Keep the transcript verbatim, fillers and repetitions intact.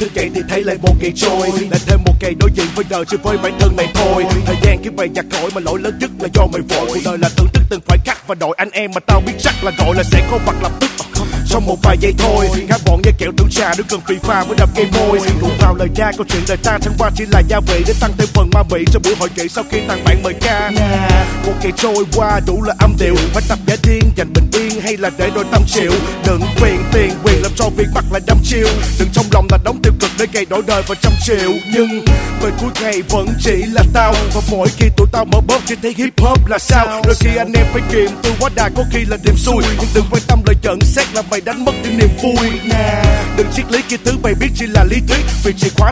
thức dậy thì thấy lại một ngày trôi, lại thêm một ngày đối diện với đời chỉ với bản thân mày thôi. Thời gian khiến mày giặt khỏi mà lỗi lớn nhất là do mày vội. Cuộc đời là thưởng thức từng khoảnh khắc và đội anh em mà tao biết chắc là gọi là sẽ có mặt lập tức trong một vài giây thôi. Các bọn như kẹo tưởng trà nếu cần phi pha mới đập cây môi. Đụng vào lời ca câu chuyện đời ta chẳng qua chỉ là gia vị để tăng thêm phần ma mị cho buổi hội nghị sau khi tặng bạn mời ca. Một ngày trôi qua đủ là âm điệu, phải tập giả điên dành bình yên hay là để đôi tâm chịu. Đừng phiền tiền quyền làm cho việc mặt lại đâm chiêu, đừng trong lòng là đóng tiêu cực để gây đổi đời vào trăm triệu. Nhưng về cuối ngày vẫn chỉ là tao, và mỗi khi tụi tao mở bóp chỉ thấy hip hop là sao. Đôi khi anh em phải kiềm từ quá đà có khi là điểm xui, nhưng đừng quan tâm lời nhận xét là mày đánh mất đi niềm vui. Đừng triết lý kia thứ mày biết chỉ là lý thuyết, vì chìa khóa